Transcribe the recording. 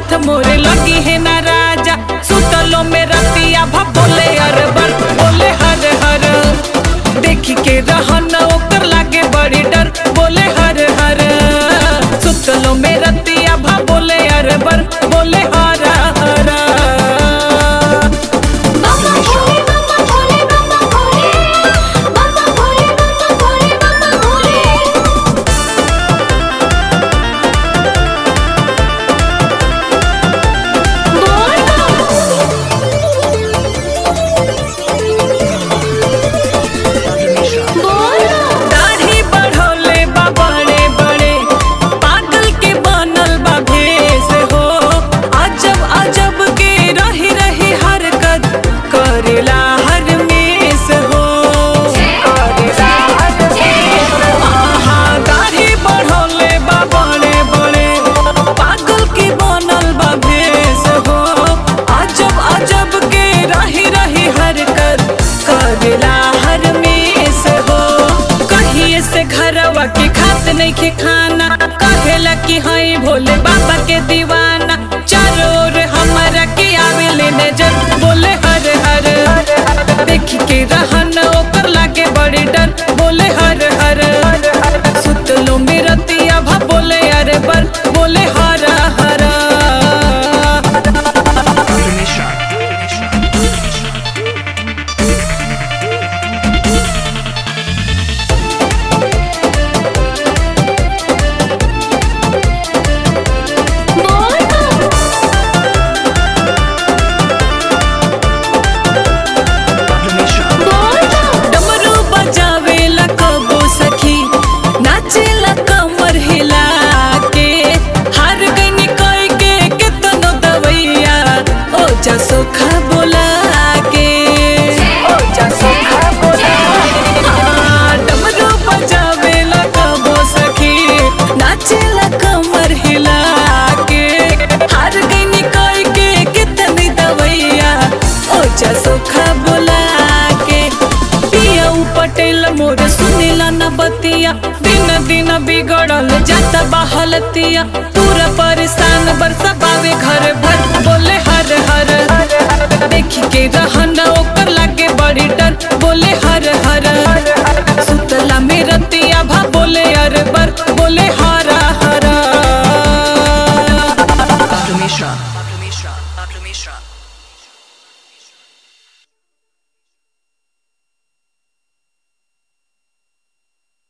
हाथ मोरे लगी है ना राजा, सुतलो में रतिया भा बोले अरबर बोले हर हर, देखी के रहन ओकर लागे बड़ी डर बोले हर हर, सुतलो में रतिया भा बोले अरबर बोले हर हर। घरवा के खात नहीं खे खाना, कहेला कि हई भोले बाबा के दीवाना, चारों ओर हमारा के आवेले नजर बोले हर हर, देखी के रहन ओकर लागे बड़ी डर बोले हर हर, सुतलो में रतिया भा बोले अरे बर बोले हर हर। सोखा बोला के डमरू बजावेला कबो सखी, नाचेला कमर हिला के, हार गई कोई के कितनी दवैया ओजा सोखा बोला के, पिया पटेल मोर सुनेला न बतिया, दिन दिन बिगड़ल जाता बहलतिया, पूरा परेशान बरसा बावे घर भर बोले हर हर, देखी के रहन ओकर लागे बड़ी डर बोले हर हर, सुतला में रतिया भा बोले अरबर बोले हर हर।